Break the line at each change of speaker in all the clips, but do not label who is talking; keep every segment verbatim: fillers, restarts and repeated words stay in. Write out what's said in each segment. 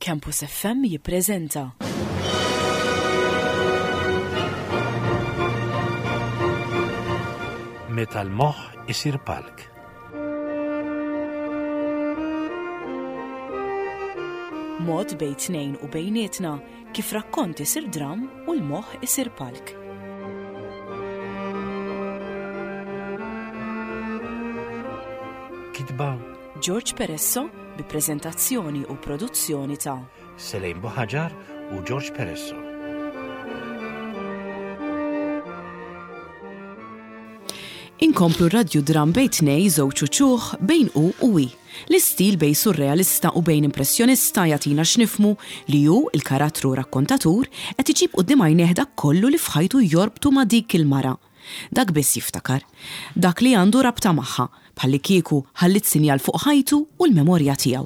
Campus F M jippreżenta
Meta l-moħħ isir palk.
Mod bejn tnejn u bejnietna kif rakkont isir dram u l-moħħ isir palk.
Kitba
George Peresso bi preżentazzjoni u produzzjoni ta'
Selejn Boħaġar u George Peresso.
Inkomplu radju dram bejn tnej żewġ uċuħ bejn u u wi. L-istil bejn surrealista u bejn impressjonista jagħtina x'nifmu li hu il-karattru rakkontatur qed iġib quddiem għajnejh dak kollu li f'ħajtu jorbtu ma' dik il-mara. Dak biss jiftakar, dak li għandu rabta magħha, bħalli kieku ħallit sinjal fuq ħajtu u l-memorja tiegħu.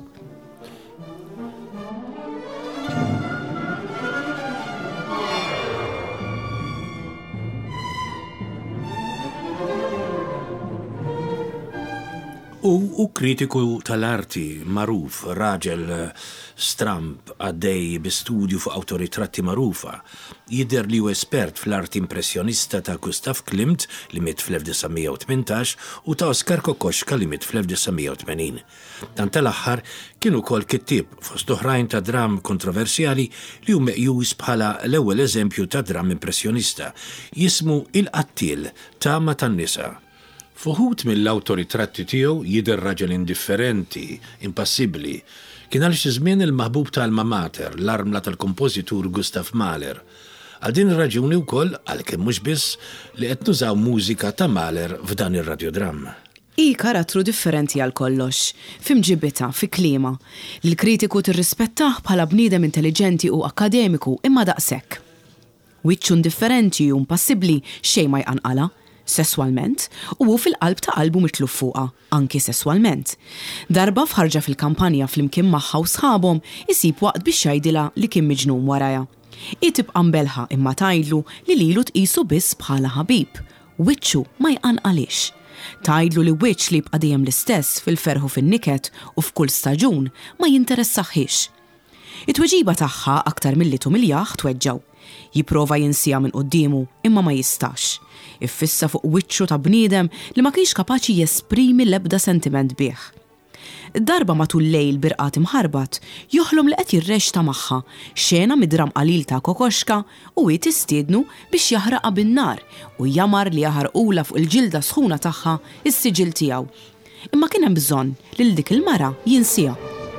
U, u kritiku tal-arti maruf, raġel stramp għaddej bi-studju fuq awtoritratti marufa, jidher li hu espert fl-arti impressjonista ta' Gustav Klimt li miet fl-elf tisa' tmintax u ta' Oskar Kokoschka li miet fl-elf tisa' tmenin. Dan tal-aħħar kienu kol kittieb fost oħrajn ta' dram kontroversjali li hu meqjus bħala l-ewwel eżempju ta' dram impressjonista, jismu Il-qattil ta' ma tan-nisa. Fuħut mill-awtoritratti tiegħu jidher raġel indifferenti, impassibbli. Kien għal xi żmien il-maħbub tal-alma mater, l-armla tal-kompożitur Gustav Mahler. Għal din ir-raġuni wkoll għalkemm mhux biss li qed nużaw mużika ta' Mahler f'dan ir-radiodram.
I karattru differenti għal kollox, f'imġibita, fi klima, li l-kritiku tirrispettah bħala bniedem intelligenti u akademiku imma daqshekk. Wiċċu differenti u impassibbli xejn ma jqanqala. Sessualment, u hu fil-qalb ta' qalbu mitluf fuqha, anki sessualment. Darba fħarġa fil-kampanja flimkien magħha u sħabhom isib waqt biex jgħidilha li kien miġnun warajha. I tibqa' mbelħa imma tgħidlu li lilu tqisu biss bħala ħabib. Wiċċu ma jqanqalix. Tgħidlu li wiċċ li jibqa' dejjem l-istess fil-ferħu fin-niket u f'kull staġun ma jinteressaħħix. It-tweġiba tagħha aktar milli tumiljaħ tweġġaw. Jipprova jinsija minn qudiemu imma ma jistax. Iffissa fuq wiċċu ta' bniedem li ma kienx kapaċi jesprimi l-ebda sentiment bih. Id-darba matul lejl birqat imħarbat joħlom li qed jirrexta magħha xena mid-dram qalil ta' Kokoschka u hi tistiednu biex jaħraqa bin-nar u jamar li jaħarqula fuq il-ġilda sħuna tagħha is-siġil tiegħu. Imma kien hemm bżonn lil dik il-mara jinsiha.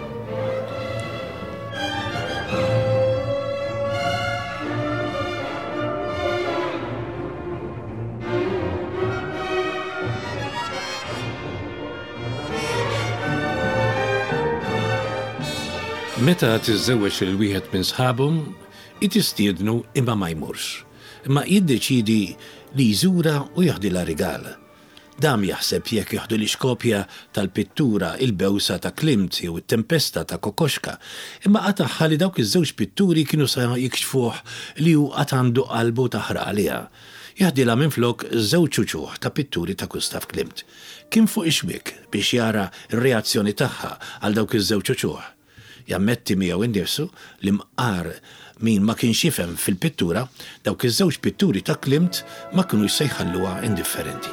Meta tiżżewweġ il-wieħed minn sħabhom, itistiednu imma ma jmurx. Imma jiddeċidi li jżura u jaħdilha rigal. Dam jaħseb jekk jaħdu li xkopja tal-pittura Il-bewsa ta' Klimt jew it-tempesta ta' Kokoschka, imma qataħħa li dawk iż-żewġ pitturi kienu sa jikxfuh li hu qatt għandu qalbu taħraq għaliha. Jaħdilha minflok żewġ uċuħ ta' pitturi ta' Gustav Klimt. Kien fuq ixwik biex jara r-reazzjoni tagħha għal dawk iż-żewġ uċuħ. Jammetti miegħu innifsu li mqar min ma kienx jifhem fil-pittura dawk iż-żewġ pitturi ta' Klimt ma kinux se jħalluha indifferenti.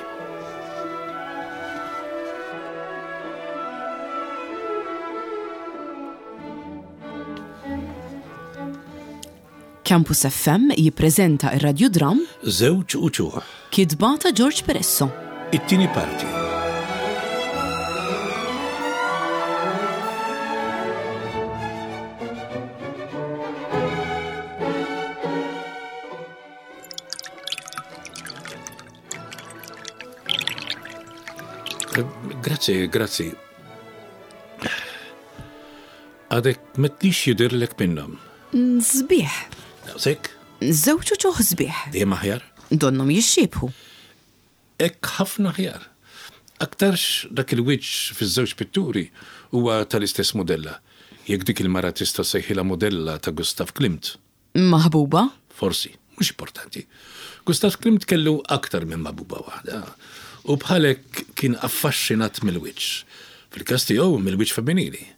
Campus F M jippreżenta ir-radiodram
Żewġ uċuħ.
Kitba ta' George Peresso.
It-tieni parti. Grazzi, grazzi. Għadek metlix jidirlek minnhom.
Sbieħ.
Sek?
Żewġ uċuħ sbieħ.
Dejjem aħjar?
Donnom jixxiebħu.
Hekk ħafna aħjar. Aktarx dak il-wiċċ fiż-żewġ pitturi huwa tal-istess modella. Jekk dik il-mara tista' sejħilha modella ta' Gustav Klimt.
Maħbuba?
Forsi, mhux importanti. Gustav Klimt kellu aktar minn maħbuba waħda. U bħalek kien affaxxinat mill-wiċċ. Fil-każ tiegħu mill-wiċċ femminili.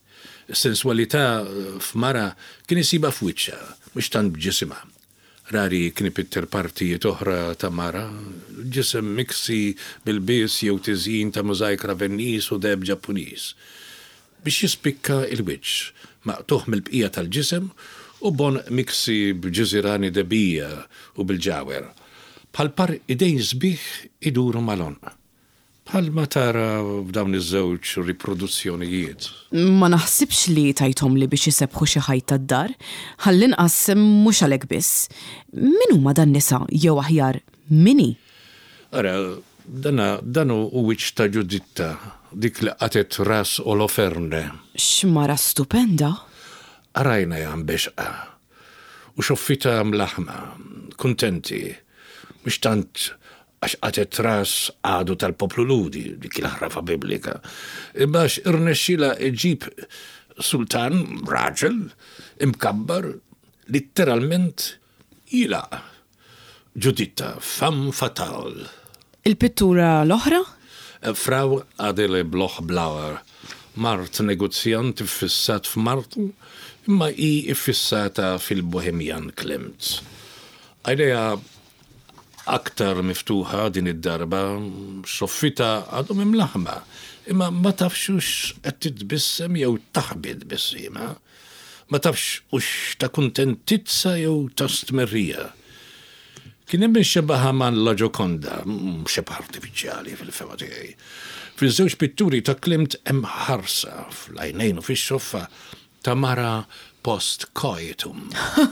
Sensualità f'mara kien isiba f'wiċċa, mhux tant b'ġisimha. Rari kien ipitter partijiet oħra ta' mara, ġisem miksi bil-bies jew tiżjin ta' mużajk Ravenniż u deb Ġappuniż. Biex jispikka il-wiċċ maqtuħ mill-bqija tal-ġisem u bon miksi b'ġiżirani debija u bil-ġawer. Bħal par idejn sbieħ iduru malon. Bħal ma tara f'dawn iż-żewġ riproduzzjonijiet.
Ma naħsibx li tajtom li biex jisebħu xi ħajt tad-dar, ħallinqas mhux għalhekk biss. Min huma dan nisa jew aħjar mini?
Ara, dana danu u wiċċ ta' Ġuditta, dik li qatet ras Oloferne.
X'mara stupenda?
Arajna jam bexqa. U xoffita mlaħma, kuntenti, mhux tant għax qatet ras għadu tal-poplu ludi, dik il-ħrafa biblika. Imbax irnexxila iġib sultan, raġel, imkabbar, literalment jilaq. Ġuditta, fam fatal.
Il-pittura l-oħra?
Frau Adele Bloch-Blauer, mart negozjant iffissat f'Martu, imma i iffissata fil-Bohemian Klimt. Għajdeja aktar miftuħa din id-darba, xoffita għadhom imlaħma, imma ma tafxux qed titbissem jew taħbid bissima. Ma tafx ux ta' kuntentizza jew ta' stmerrija. Kien hemm xebaħa man la Gioconda, xebaħ artifiċjali fil-fema tiegħi. Fiż-żewġ pitturi ta' Klimt hemm ħarsa fl-għajnejn u fix-xoffa ta' mara post-coitum.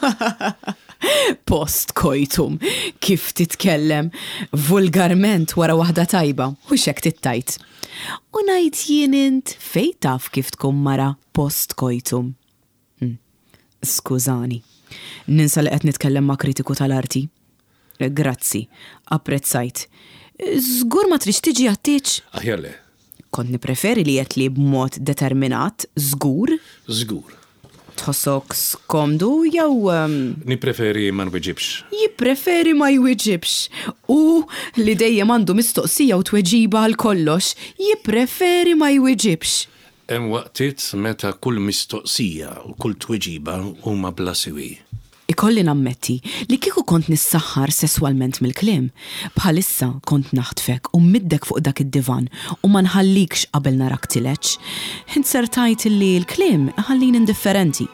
Post-coitum,
kif titkellem vulgarment wara waħda tajba, u xek tittajt. U ngħid jien int fejn taf kif tkun mara post-coitum. Hm. Skużani, ninsa li qed nitkellem ma' kritiku tal-arti. Grazzi, apprezzajt. Żgur ma trix tiġi għattiċ?
Aħjarle.
Kont nipreferi li qed li b'mod determinat, żgur?
Żgur.
Tħossok skomdu jew... Um...
Nipreferi ma nweġibx.
Jippreferi ma jweġibx. U li dejjem għandu mistoqsija u tweġiba għal kollox, jippreferi ma jweġibx.
Hemm waqtit meta kull mistoqsija u kull tweġiba huma bla siwi.
Ikolli nammetti li kieku kont nissaħħar sessualment mill-kliem, bħalissa kont naħtfek u middek fuq dak id-divan u ma nħallikx qabel narak tileċ, insertajt li l-kliem ħallin indifferenti.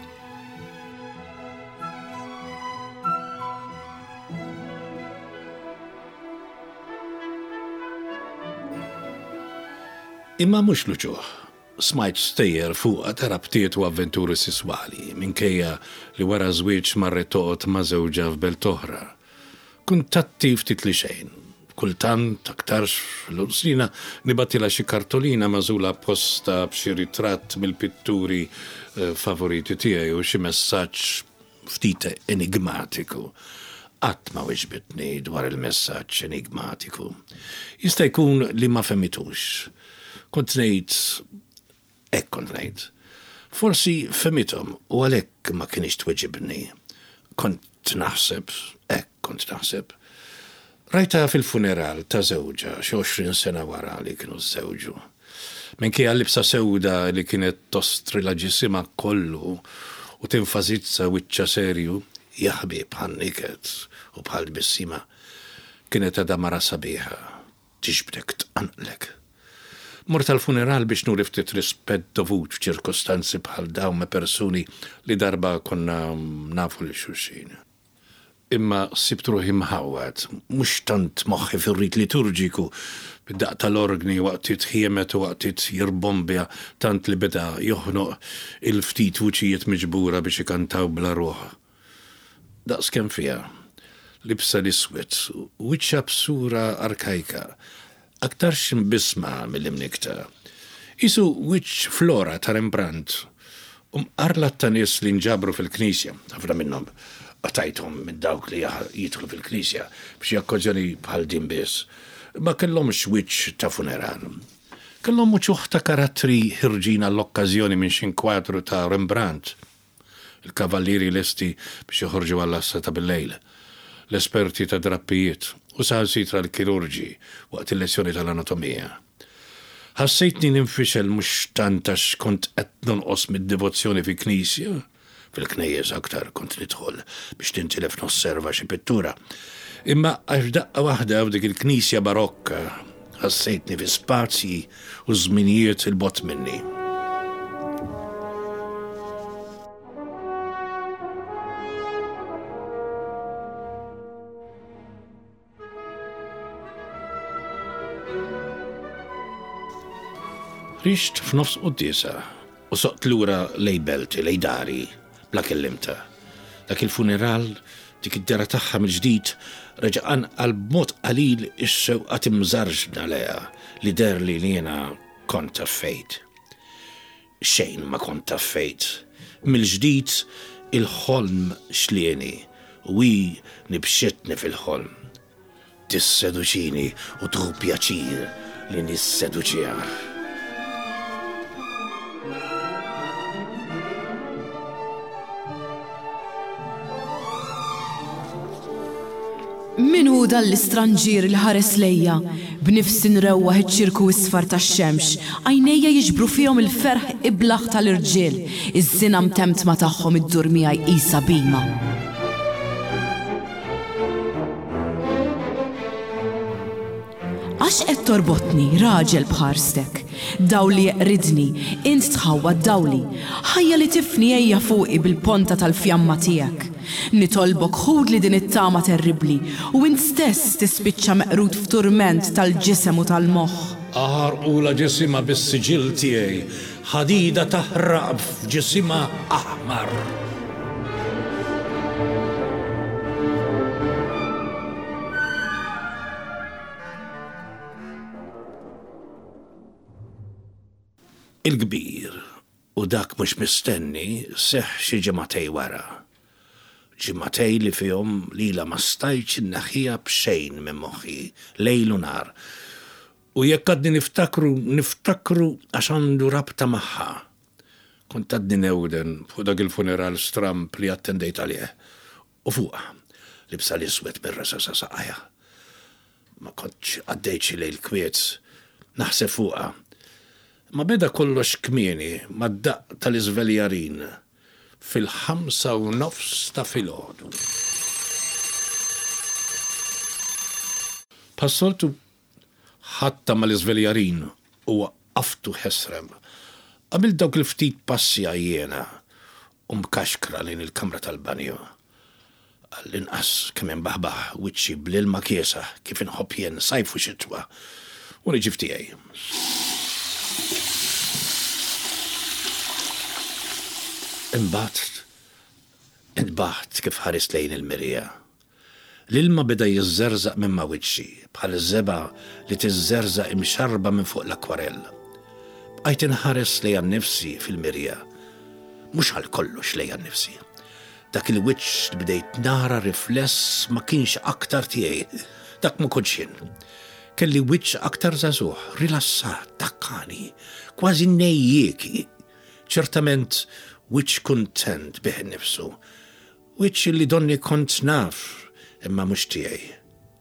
Imma mhux luċuħ. Smajt stejjer fuqa ta' rabtiet u avventuri sessuali, minkejja li wara żwieġ marret toqgħod ma' żewġa f'belt oħra. Kuntatti ftit li xejn. Kultant aktarx l-usrina nibatila xi kartolina mażula apposta b'xi ritratt mill-pitturi favoriti tiegħi u xi messaġġ ftit enigmatiku. Qatt ma weġbitni dwar il-messaġġ enigmatiku. Jista' jkun li ma femitux. Kont ngħid Ek kont ngħid. Forsi femitom u għalhekk ma kienx tweġibni. Kont naħseb, hekk kont naħseb. Rajta fil-funeral ta' żewġa xi għoxrin sena wara li kienu żewġu. Minkejja libsa sewda li kienet tostri la ġisima kollu u tinfazizza wiċċa serju, jaħbib ħanniket u bħal bissima kienet għadha mara sabiħa, tixbdek tqanqlek. Mort tal-funeral biex nuri ftit rispett dovut f'ċirkostanzi bħal dawn ma' persuni li darba konna nafu li xulxin. Imma sibt ruħi mħawad, mhux tant moħħi fir-rit liturġiku, bid-daq tal-orgni waqt jitħiemet u waqt jirbombja tant li beda joħnoq il-ftit vuċijiet miġbura biex ikantaw bla ruħ. Daqs kemm fiha, libsa l-iswed, wiċċa b'sura arkajka, aktar ximbisma mill-imnikta. Isu wiċ flora ta' Rembrandt, um arlat ta' nies li nġabru fil-knisja, ħafna minnhom għatajthom minn dawk li jidħlu fil-knisja biex jakkoġġjoni bħal din biss. Ma kellhomx wiċċ ta' funeral. Kellhom uċuħ ta' karattri ħirġina l-okkażjoni minn xi inkwadru ta' Rembrandt. Il-kavallieri lesti biex joħorġu għall-assa ta' bil-lejl. L-esperti ta' drappijiet u salsitra l-kirurġi waqt il-lezzjoni tal-anatomija. Ħassejtni ninfixel mhux tant għax kont qed nonqos mid-devozzjoni fi knisja. Fil-knejjeż aktar kont nidħol biex tintilef nosserva xi pittura. Imma għax daqqa waħda f'dik il-knisja barokka ħassejtni fi spazji u żminijiet il-bot minni. Rixt f'nofs qudiesa u soqt lura lej belti, lej dari, bla kellimta. Dak il-funeral, dik id-dera tagħha mill-ġdid, reġaqan għal b'mod qalil ix-xewqa timżarġna leha li der li jiena kont affejt. Xejn ma kont affejt. Mill-ġdid il-ħolm xlieni u hi nibxetni fil-ħolm. Tisseduċini u tħu pjaċir li nisseduċiha.
Minu dan l-istranġir li ħares lejja, b'nifsi nrewwaħ iċ-ċirku isfar tax-xemx, għajnejja jiġbru fihom il-ferħ iblaħ tal-irġiel, iż-żina mtemtma tagħhom iddur miegħi qisha bima. Għax qed torbotni, raġel bħarstek, daw li jeqridni, int tħawwad dawli, ħajja li tifni ejja fuqi bil-ponta tal-fjamma tiegħek. Nitolbok ħud li din it-tama terribli u int stess tispiċċa meqrud f'turment tal-ġisem u tal-moħħ.
Aħarqula ġisima bis-siġil tiegħi, ħadida taħraq f'ġisima aħmar. Il-kbir u dak mhux mistenni seħħ xi ġimgħatej wara. Ġimgħatej li fihom lila ma stajtx inneħħiha b'xejn minn moħħi, lejl u nar. U jekk għadni niftakru, niftakru għax għandu rabta magħha. Kont għadni newden fuq dak il-funeral stramp li attendejt għalih. U fuqha libsa l-iswed mir-rasa sa saqajja. Ma kontx għaddejt xi lejl kwiet, naħseb fuqha. Ma beda kollox kmieni mad-daqq tal-iżveljarin fil-ħamsa u nofs ta' filgħodu. Passoltu ħatta mal-iżveljarin u waqqaftu ħesrem. Qabil dawk il-ftit passi għajjena u mkaxkra lejn il-kamra tal-banju. Għall-inqas kemm imbaħbaħ wiċċi bl-ilma kiesa kif inħobb jien sajf u xitwa u niġib tiegħi. Imbagħad intbaħt kif ħares lejn il-mirja. L-ilma beda jiżżerżaq minn ma' wiċċi bħal iż-żeba li tiżżerżaq imxarba minn fuq l-akwarell. Bqajt inħares lejha nnifsi fil-mirja. Mhux għal kollox lejha nnifsi. Dak il-wiċċ li bdejt nara rifless ma kienx aktar tiegħi. Dak ma kontx jien. Kelli wiċċ aktar żagħżugħ, rilassat, dakkani, kważi nejjieki. Ċertament wiċċ kuntent bih innifsu. Wiċċ li donni kont naf imma mhux tiegħi.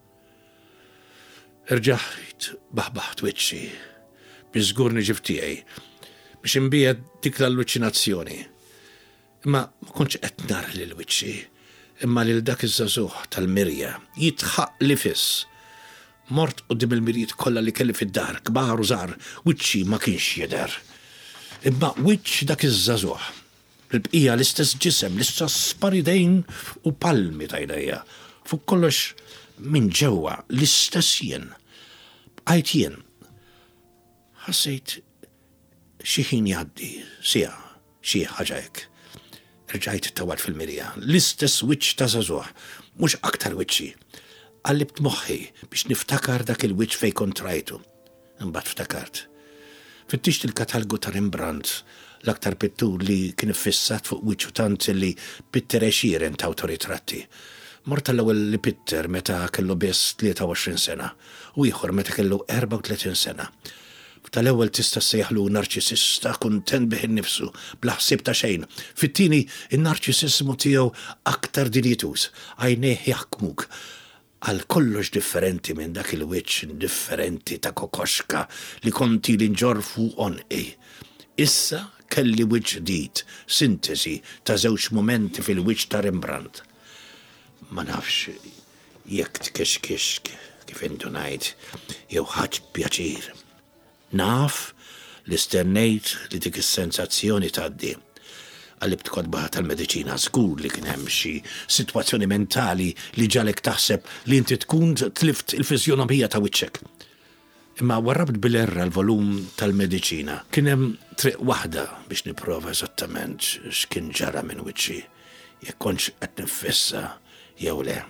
Irġaħt baħbaħt wiċċi biex żgur niġib tiegħi biex inbiegħed dik l-alluċinazzjoni. Imma ma kontx qed nar lil wiċċi, imma lil dak iż-żagħżugħ tal-mirja jitħaq li fiss. Mort qudiem il-mirjiet kollha li kelli fid-dar, kbar u żgħar, wiċċi ma kienx jidher. Imma wiċċ dak iż-żagħżugħ. Il-bqija l-istess ġisem, l-istess paridejn u palmi ta' jdejja. Fuq kollox minn ġewwa l-istess jien. Bqajt jien. Ħassejt xi ħin jgħaddi, sija, xi ħaġa hekk. Rġajt tawad fil-mirja, l-istess wiċċ ta' żagħżugħ, mhux aktar wiċċi. Qallibt moħħi biex niftakar dak il-wiċċ fejn kont rajtu. Imbagħad ftakart. Fittixt il-katalgu ta' Rembrandt, l-aktar pittur li kien fissat fuq wiċċu tant li pitter għexieren ta' autoritratti. Mort l-ewwel li pitter meta kellu biss tlieta u għoxrin sena u ieħor meta kellu erba' u tletin sena. Tal-ewwel tista' sejħlu narċisista kuntent bih innifsu bla ħsieb ta' xejn. Fit-tieni in-narċisismu tiegħu aktar dinjitus, għajnejh jaħkmuk. Għal kollox differenti minn dak il-wiċċ differenti ta' kokoxka li konti l-inġorfu onqi. Issa kelli wiċċ ġdid, sintesi ta' żewġ momenti fil-wiċċ ta' Rembrandt. Ma nafx jekk tkexkix kif intu ngħid jew ħadd pjaċir. Naf li stennejt li dik is-sensazzjoni tgħaddi. Għallibt kodba tal-mediċina żgur li kien hemm xi sitwazzjoni mentali li ġalek taħseb li inti tkun tlift il-fiżjonomija ta' wiċċek. Imma warrabt bil-erra l-volum tal-mediċina. Kien hemm triq waħda biex nipprova eżattament x'kien ġara minn wiċċi jekk kontx qed nifissa jew le.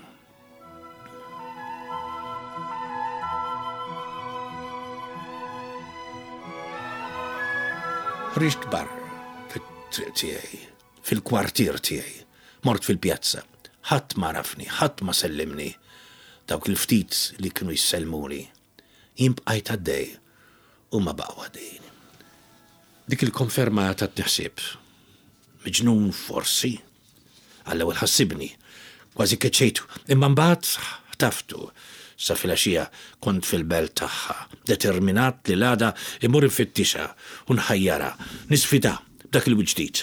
Ħriġt barra fit-triq tiegħi, fil-kwartier tiegħi, mort fil-pjazza. Ħadd ma rafni, ħadd ma sellimni. Dawk il-ftit li kienu jissellmuni. Jimbqajt għaddej u ma baqgħu għaddejn. Dik il-konferma ta' t-ħsib. Miġnun forsi, għall-ewwel ħassibni, kważi keċċejtu, imma mbagħad ħtaftu. Sa filgħaxija kont fil-belt tagħha, determinat li l-għada imur infittixa u nħajjara, nisfida dak il-ġdid.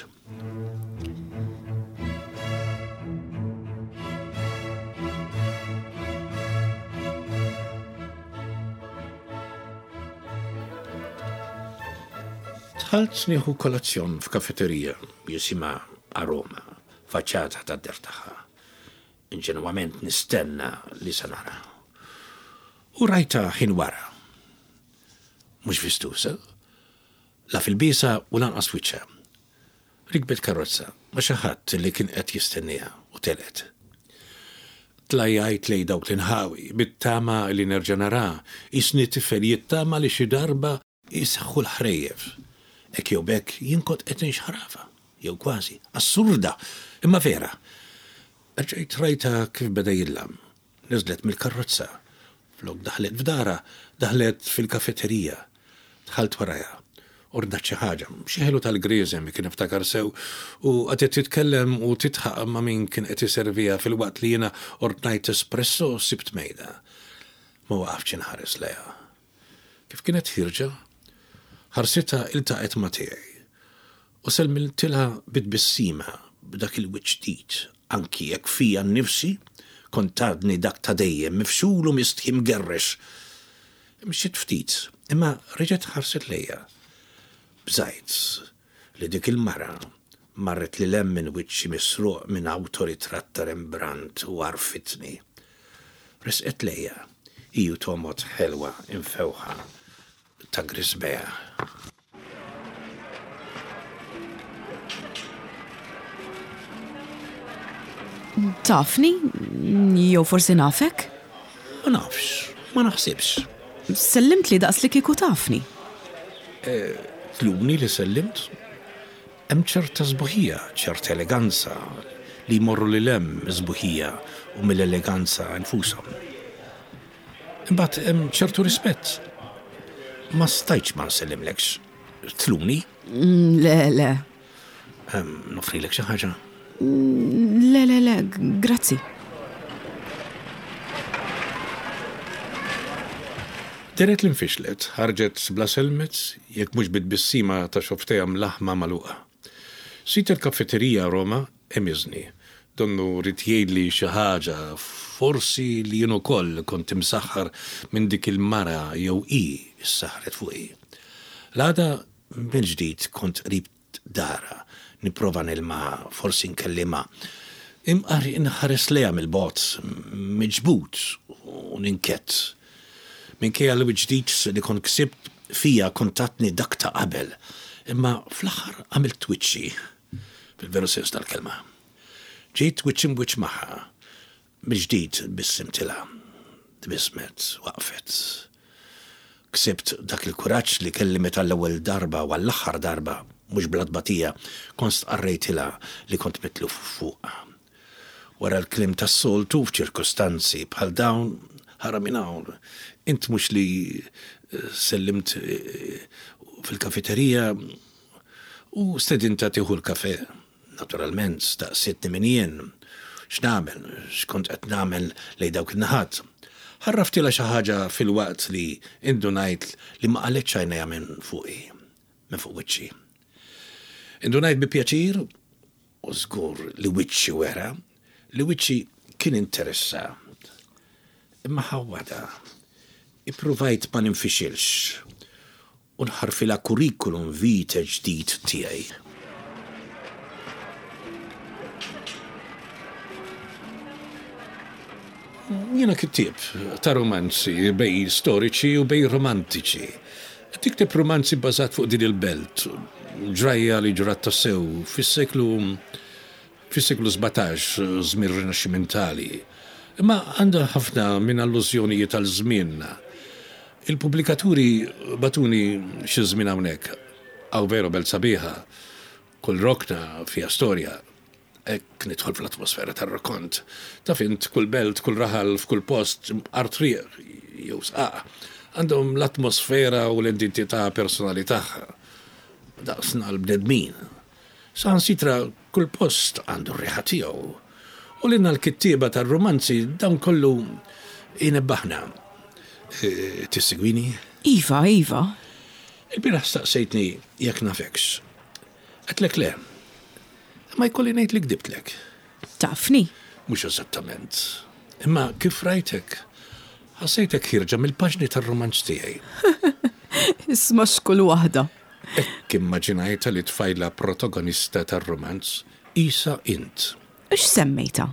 Tħalt nieħu kolazzjon f'kafeterija jisimha Aroma, faċċata tad-der tagħha. Inġenwament nistenna li se nara. U rajta ħin wara. Mhux vistusa, la fil-bisa u lanqas wiċċa. Rikbet karozza, ma xi ħadd li kien qed jistennija u telet. Tlajjajt lej dawk l-inħawi, bit-tama li nerġa' nara, isni tifel jittama li xi darba jisaħħu l-ħrejjef. Ek jew bekk jien kont qed nixħarafa, jew kważi, assurda, imma vera. Rġajt rajta kif beda jillam, niżlet mill-karozza. Flok daħlet f'dara, daħlet fil-kafeterija. Dħalt waraja, ordnat xi ħaġa, xi ħelu tal-griżem kien iftakar sew u qed titkellem u titħaq ma' min kien qed iservija fil-waqt li jiena ordnajt espresso sibt mejda. Ma waqafx inħares lejha. Kif kienet ħirġa, ħarsitha iltaqet ma' tiegħi u selmiltilha bitbissima b'dak il-wiċċ ġdid, anki jekk fija nnifsi kontadni dak ta' dejjem, mifxulu mistħim gerrex. Mxiet ftit, imma reġet ħarset lejja. Bżajt li dik il-mara marret li lem minn wiċċi misruq minn awtoritratt ta' Rembrandt u għarfitni. Resqet lejja, iju tomot ħelwa infewħa ta' grisbeja.
Tafni? Jew forsi nafek?
Ma nafx, ma naħsibx.
Sellimt li daqs li kieku tafni.
Tlubni li sellimt? Hemm ċerta żbuħija, ċerta eleganza li jmorru li lem żbuħija u mill-eleganza nfushom. Imbagħad hemm ċertu rispett. Ma stajtx ma nsellimlekx. Tlubni?
Le, le.
Nofrilek xi ħaġa?
Le, le, le, grazzi.
Deret l-infixlet, ħarġet bla selmet, jekk mhux bitbissima ta' xoftejha mlaħma magħluqa. Sit il-kafeterija Roma emiżni. Donnu rid jgħidli xi ħaġa, forsi li jien ukoll kont imsaħħar minn dik il-mara jew hi issaħħret fuqi. L-għada mill-ġdid kont qrib dara. Niprofa nilma, forsi nkellima. Imqar inħares lejha mill-bot, miġbut u ninkett. Minkejja li ġdid li kont ksibt fija kontatni dak ta' qabel, imma fl-aħħar għamilt wiċċi, fil-veru sens tal-kelma. Ġejt wiċċ imwiċċ magħha, mill-ġdid bissimtilha, tbismet, waqfet. Ksibt dak il-kuraġġ li kelli meta l-ewwel darba u l-aħħar darba mux bladbatija, konst qarrejtila li kont mitlu fuq. Wara l-klim tas soltu f'ċirkostanzi bħal dawn ħaraminawn. Int mux li sellimt fil-kafeterija u stedinta tiħu l-kafe. Naturalment, staqsitni min jien. x'namel, x'kont qed nagħmel lejn dawk in-naħat. Ħarraftila xi ħaġa fil-waqt li indunajt li ma qaletx għajnejha minn fuqi, minn fuq wiċċi. Indunajt bi pjaċir u żgur li wiċċi wera, li wiċċi kien interessa. Imma ħawwada, ippruvajt ma ninfixilx u nħarfilha kurrikulum vitae ġdid tiegħi. Jiena kittieb ta' romanzi bej storiċi u bej romantiċi. Tikteb romanzi bbażat fuq din il-belt, ġrajja li ġrat tassew fis-seklu fis-seklu sebgħetax, żmien rinaxximentali. Imma għandha ħafna minn allużjonijiet għal żmienna. Il-pubblikaturi batuni xi żmien hawnhekk hawn veru belt sabiħa, kull rokna fiha storja. Ek nidħol fl-atmosfera tar-rakont. Ta' fint kull belt, kull raħal, f'kull post, artriq, jew saq, għandhom l-atmosfera u l-identità personali tagħha. Daqsna l-bnedmin. San sitra kull post għandu r-riħa tiegħu. U l-inna l-kittieba tar-romanzi dawn kollu inebbaħna. E, Tissegwini?
Iva, Iva.
Il-biraħ staqsejtni jekk nafekx. Għatlek le. Ma jkolli ngħid li kdibtlek.
Tafni?
Mhux eżattament. Imma kif rajtek, ħassejtek ħirġa mill-paġni tar-romanz tiegħi.
Isma' xkull waħda.
Hekk immaġinajta li tfajla protagonista tar-romanz isa int.
X'semmejta?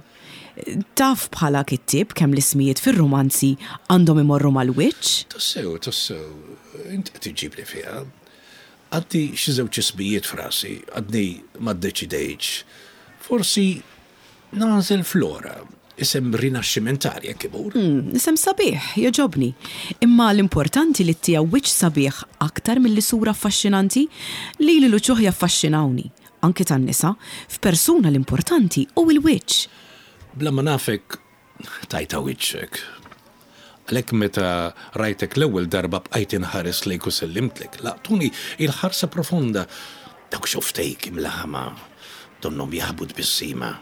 Taf bħala kittieb kemm l-ismijiet fir-romanzi għandhom imorru mal-wiċċ?
Tassew, tassew, int qed iġibli fiha. Għaddi xi żewġ ismijiet frasi, għadni ma ddeċidejx. Forsi nażel Flora, isem rinaxximentali jekk imur.
Hmm, isem sabiħ, joġobni. Imma l-importanti li tiegħu wiċċ sabiħ aktar milli sura affaxxinanti li li l-uċuħ jaffaxxinawni. Anke tan-nisa, f'persuna l-importanti u l-wiċċ.
Bla ma nafek tajta wiċċek. Għalek meta rajtek l-ewwel darba bqajt inħares lejk u sellimtlek, laqtuni il-ħarsa profonda dawk xoftejk imlaħama donnom jaħbud bis-sima.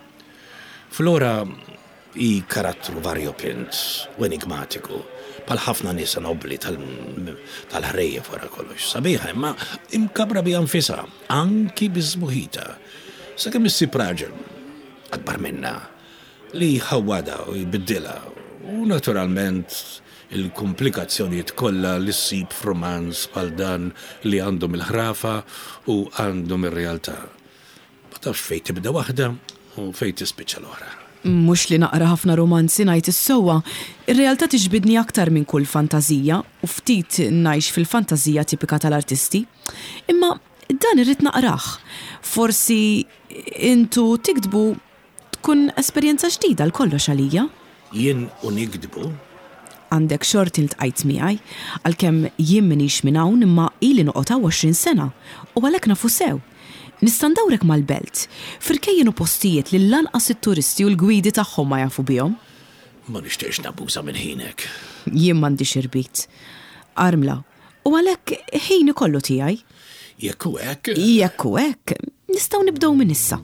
Flora hi karattru varjopint u enigmatiku, bħal ħafna nisa nobli tal-ħrejja wara kollox. Sabiħa imma imkabra bi anfisha, anki biżmuħita. Sakemm issib raġel akbar minna li ħawwada u jbiddilha. U naturalment il-komplikazzjonijiet kollha li ssib f'romanz bħal dan li għandhom il-ħrafa u għandhom ir-realtà. Ma tafx fejn tibda waħda u fejn tispiċċa l-oħra.
Mhux li naqra ħafna romanzi ngħid is-sewwa, ir-realtà tiġbidni aktar minn kull fantażija u ftit ngħix fil-fantażija tipika tal-artisti. Imma dan irrid naqrah. Forsi intu tikdbu tkun esperjenza ġdida l-kollox għalija.
Jien u nikdbu?
Għandek xort il-tqajt miegħi, għalkemm jien minix minn hawn imma ili noqgħod hawn għoxrin sena u għalhekk nafu sew. Nista' ndawrek mal-belt, firkejjin u postijiet li lanqas it-turisti u l-gwidi tagħhom ma jafu bihom.
Ma nixtieqx nabuża minn ħinek.
Jien m'għandix irbit. Armla, u għalhekk ħin ikollu tiegħi.
Jekk hu hekk?
Jekk hu hekk, nistgħu nibdew minn issa.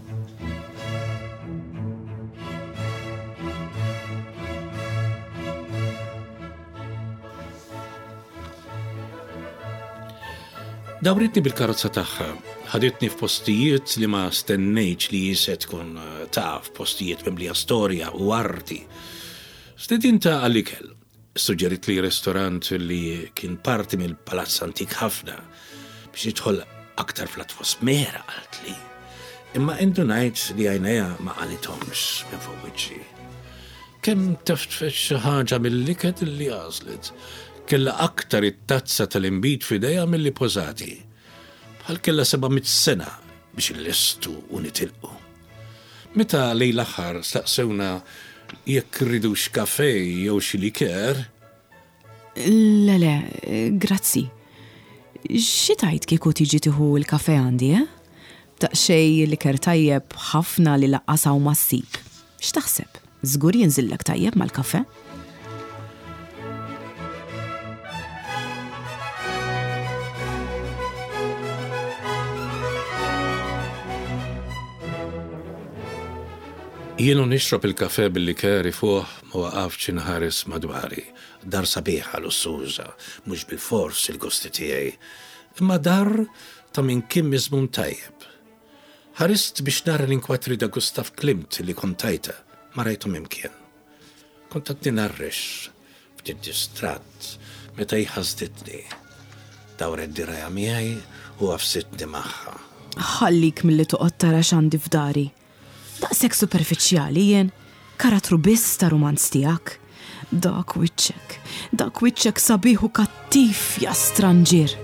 Dawritni bil-karozza tagħha, ħaditni f'postijiet li ma stennejx li jise tkun taf, postijiet mimlija storja u arti. Stedinta għall-ikel, suġġerit li restorant li kien parti mill-palazz antik ħafna biex jidħol aktar fl-atmosfera għalt li. Imma indunajt li għajnejha ma qalithomx minn fuq wiċċi. Kemm teftfex xi ħaġa mill-ikel li għażlet. Kella aktar it-tazza tal-imbit f'idejha milli pożati. Bħal kella seba' mit sena biex il-listu u nitilqu. Meta lejl aħħar staqsewna jekk rridux kafè jew xi liker.
Le, le, grazzi. Xi tajt kieku tiġi tieħu l-kafè għandi, eh? Taqxej liker tajjeb ħafna li laqqasaw massib. X'taħseb? Żgur jinżillek tajjeb mal-kafè?
Jienu nixrob il-kafe billi keri fuq ma waqafx inħares madwari. Dar sabiħa lussuża, mhux bil-fors il-gusti tiegħi. Imma dar ta' min kien miżmun tajjeb. Ħarist biex nara l-inkwatri da' Gustav Klimt li kontajta, ma rajthom imkien. Kont qed ninarrex, ftit distrat, meta jħasditni. Dawret diraja miegħi u għafsitni magħha.
Ħallik milli toqgħod tara x'għandi f'dari. Daqshekk superfiċjali jien, karatru biss ta' romanz tiegħek. Dak wiċċek, dak wiċċek sabiħ u kattif ja stranġir.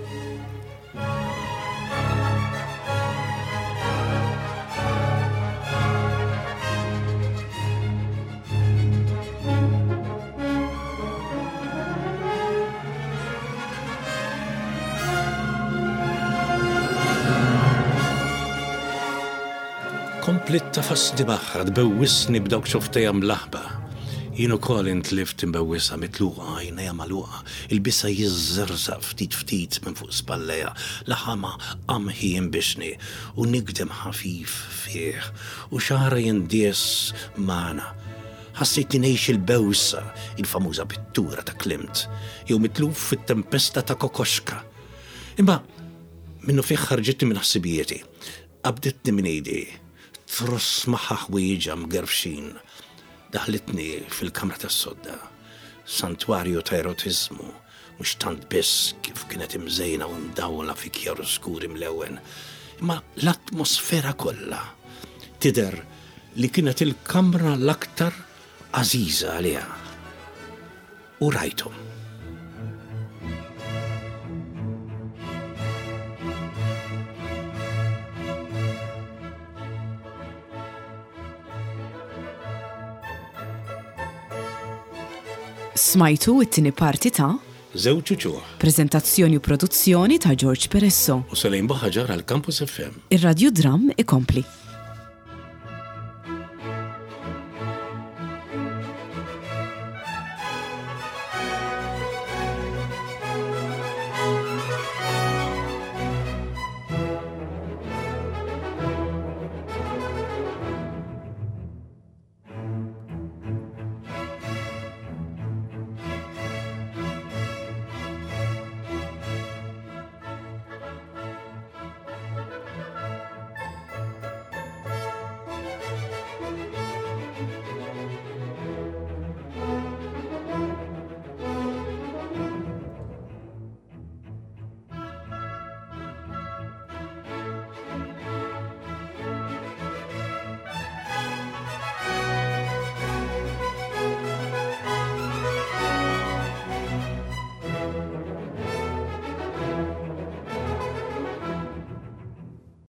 Komplitta fasni baħħa, tbewwisni b'dawk xoftejja mlaħba. Jien ukoll intlift imbewwisa mitluqa, għajnejha magħluqa, il-bisa jiżżerża ftit ftit minn fuq spalleja, laħama qamħi jinbixni u nigdem ħafif fih u xara jindies magħna. Ħassejt li ngħix il-bewsa, il-famuża pittura ta' Klimt, jew mitluf fit-tempesta ta' Kokoschka. Imma minnu fih ħarġitni minn ħsibijieti, qabditni minn eidi. Tross maħħa ħwieġa mgerfxin. Daħlitni fil-kamra tas-sodda. Santwarju ta' erotizmu, mhux tant biss kif kienet imżejna u mdawla fi kjaru skuri mlewen. Imma l-atmosfera kollha tidher li kienet il-kamra l-aktar għażiża għaliha. U rajthom.
Smajtu it-tieni parti ta'
Żewġ ċuċuħ.
Preżentazzjoni u produzzjoni ta' George Peresso.
U Selejn Boħaġar għal Campus F M.
Ir-Radio Dram ikompli.